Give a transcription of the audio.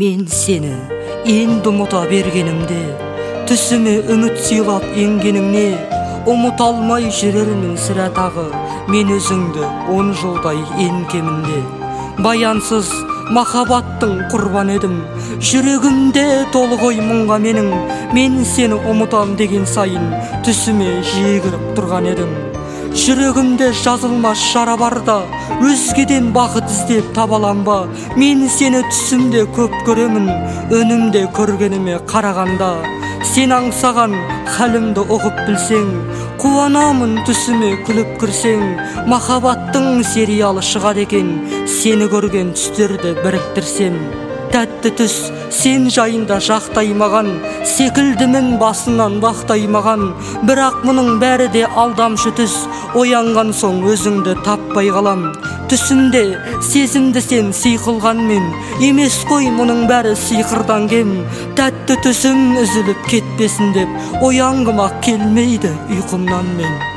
Мен сені енді ұмыта бергенімде, түсіме үміт сыйлап енгеніңне, ұмыта алмай жүрермін сірә тағы, мен өзіңді 10 жылдай ең кемінде. Баянсыз махаббаттың құрбан едім, жүрегімде толы ғой мұңға менің. Мен сені ұмытам деген сайын түсіме жиі кіріп тұрған едім. Жүрегімде жазылмас жара барда, өзгеден бақыт іздеп табалам ба? Мен сені түсімде көп көремін, өнімде көргеніме қарағанда. Сен аңсаған халімді ұғып білсең, қуанамын түсіме күліп кірсең. Махаббаттың сериалы шығады екен, сені көрген түстерді біріктірсем. Тәтті түс сен жайында жақтаймаған, секілдімін басынан бақтаймаған. Бірақ мұның бәрі де алдамшы түс, оянған соң өзіңді таппай қалам. Түсімде сезімді сен сый қылғанмен, емес қой мұның бәрі сиқырдан кем. Тәтті түсім үзіліп кетпесін деп, оянғым ақ келмейді ұйқымнан мен.